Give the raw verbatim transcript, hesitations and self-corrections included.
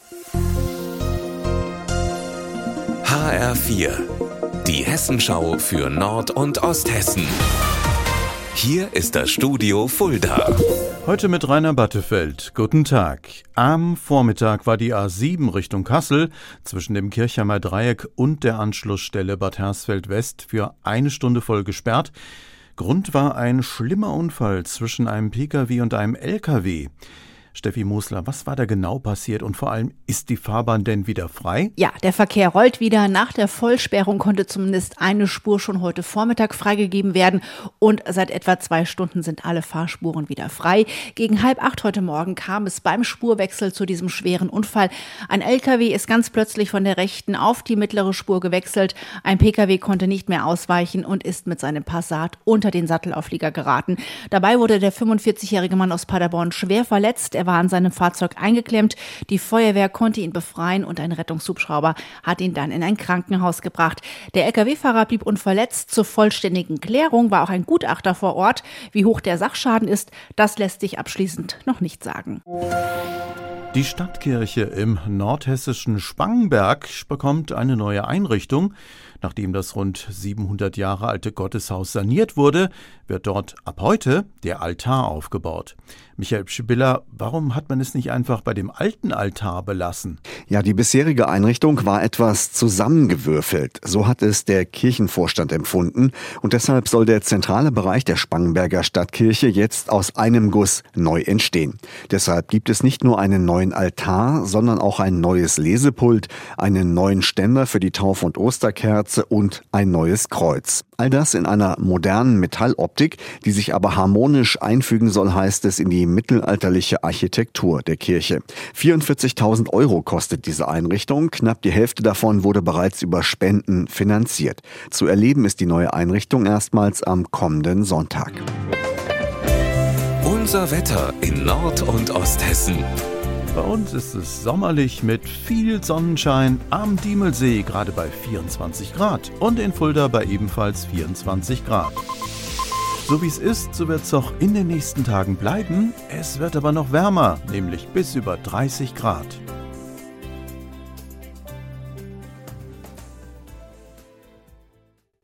H R vier, die Hessenschau für Nord- und Osthessen. Hier ist das Studio Fulda. Heute mit Rainer Battefeld. Guten Tag. Am Vormittag war die A sieben Richtung Kassel zwischen dem Kirchheimer Dreieck und der Anschlussstelle Bad Hersfeld West für eine Stunde voll gesperrt. Grund war ein schlimmer Unfall zwischen einem Pkw und einem L K W. Steffi Mosler, was war da genau passiert und vor allem, ist die Fahrbahn denn wieder frei? Ja, der Verkehr rollt wieder. Nach der Vollsperrung konnte zumindest eine Spur schon heute Vormittag freigegeben werden und seit etwa zwei Stunden sind alle Fahrspuren wieder frei. Gegen halb acht heute Morgen kam es beim Spurwechsel zu diesem schweren Unfall. Ein L K W ist ganz plötzlich von der rechten auf die mittlere Spur gewechselt. Ein Pkw konnte nicht mehr ausweichen und ist mit seinem Passat unter den Sattelauflieger geraten. Dabei wurde der fünfundvierzigjährige Mann aus Paderborn schwer verletzt. Er war an seinem Fahrzeug eingeklemmt. Die Feuerwehr konnte ihn befreien und ein Rettungshubschrauber hat ihn dann in ein Krankenhaus gebracht. Der L K W-Fahrer blieb unverletzt. Zur vollständigen Klärung war auch ein Gutachter vor Ort. Wie hoch der Sachschaden ist, das lässt sich abschließend noch nicht sagen. Die Stadtkirche im nordhessischen Spangenberg bekommt eine neue Einrichtung. Nachdem das rund siebenhundert Jahre alte Gotteshaus saniert wurde, wird dort ab heute der Altar aufgebaut. Michael Schibiller, warum hat man es nicht einfach bei dem alten Altar belassen? Ja, die bisherige Einrichtung war etwas zusammengewürfelt. So hat es der Kirchenvorstand empfunden. Und deshalb soll der zentrale Bereich der Spangenberger Stadtkirche jetzt aus einem Guss neu entstehen. Deshalb gibt es nicht nur einen neuen Altar, sondern auch ein neues Lesepult, einen neuen Ständer für die Tauf- und Osterkerze und ein neues Kreuz. All das in einer modernen Metalloptik, die sich aber harmonisch einfügen soll, heißt es, in die mittelalterliche Architektur der Kirche. vierundvierzigtausend Euro kostet diese Einrichtung. Knapp die Hälfte davon wurde bereits über Spenden finanziert. Zu erleben ist die neue Einrichtung erstmals am kommenden Sonntag. Unser Wetter in Nord- und Osthessen. Bei uns ist es sommerlich mit viel Sonnenschein am Diemelsee, gerade bei vierundzwanzig Grad. Und in Fulda bei ebenfalls vierundzwanzig Grad. So wie es ist, so wird es auch in den nächsten Tagen bleiben. Es wird aber noch wärmer, nämlich bis über dreißig Grad.